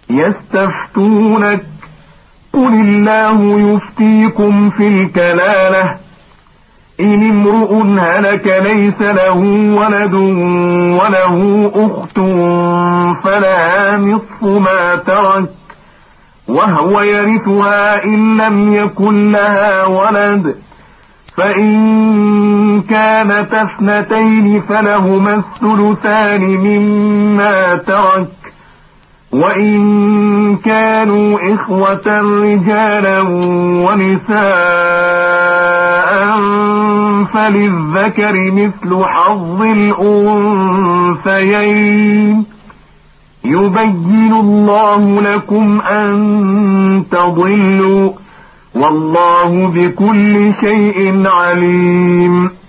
يستفتونك قل الله يفتيكم في الكلالة إن امرؤ هلك ليس له ولد وله أخت فلها نصف ما ترك وهو يرثها إن لم يكن لها ولد فإن كانت اثنتين فلهما الثلثان مما ترك وإن كانوا إخوة رجالا ونساء فللذكر مثل حظ الأنثيين يبين الله لكم أن تضلوا والله بكل شيء عليم.